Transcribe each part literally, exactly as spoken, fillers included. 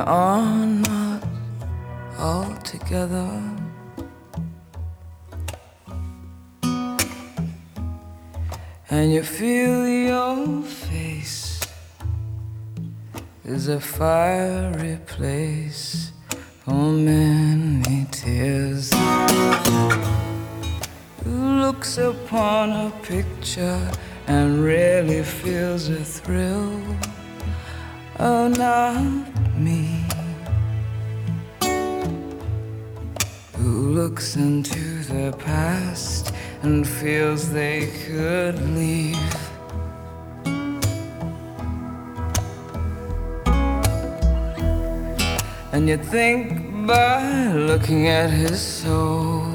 are not all together. And you feel your face is a fiery place for many tears. Who looks upon a picture and really feels a thrill? Oh, not me. Who looks into the past and feels they could leave? And you think by looking at his soul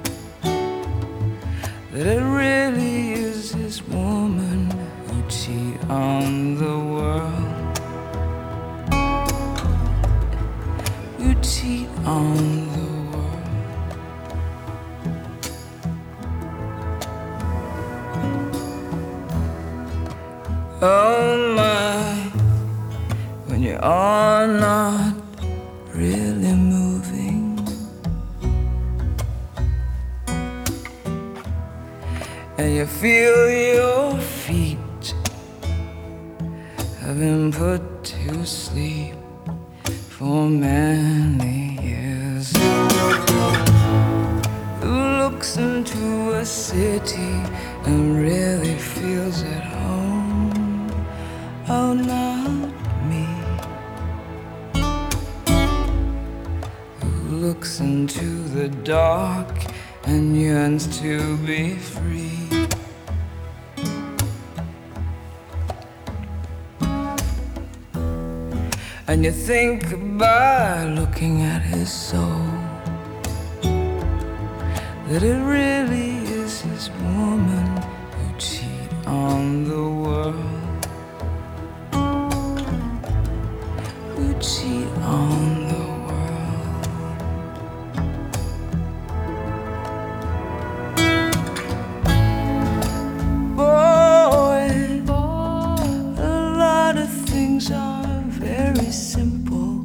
that it really is his woman who cheat on the world, who cheat on the world. Oh my, when you are not really moving, and you feel your feet have been put to sleep for many years. Who looks into a city and really feels at home? Oh, not me. Who looks into the dark and yearns to be free? And you think by looking at his soul that it really is his woman who cheat on the world, who cheat on the world. Boy, a lot of things are very simple.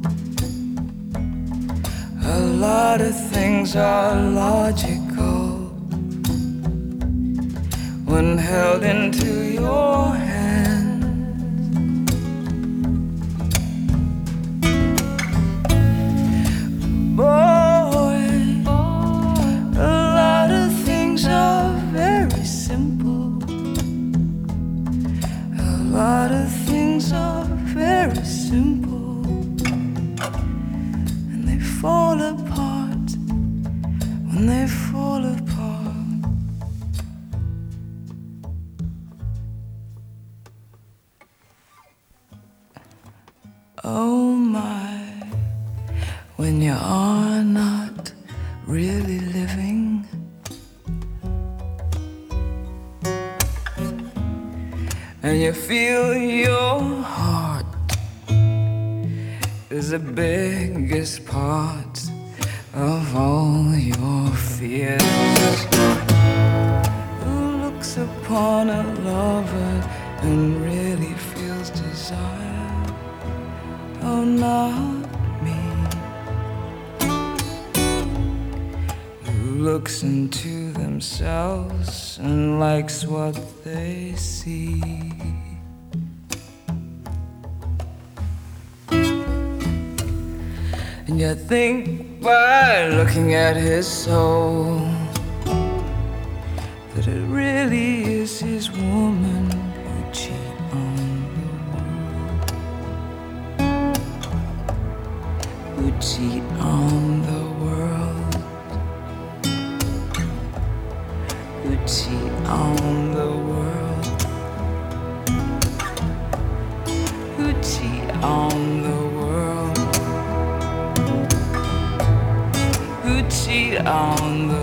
A lot of things are logical when held into your hand. Boy, a lot of things are very simple. A lot of things are very simple, and they fall apart when they fall apart. Oh my, when you are not really living, and you feel your heart is the biggest part of all your fears. Who looks upon a lover and really feels desire? Oh, not me. Who looks into themselves and likes what they see? And you think by looking at his soul that it really is his woman who cheat on the world, who cheat on the world, who cheat on the world, who cheat on the world, who cheat on the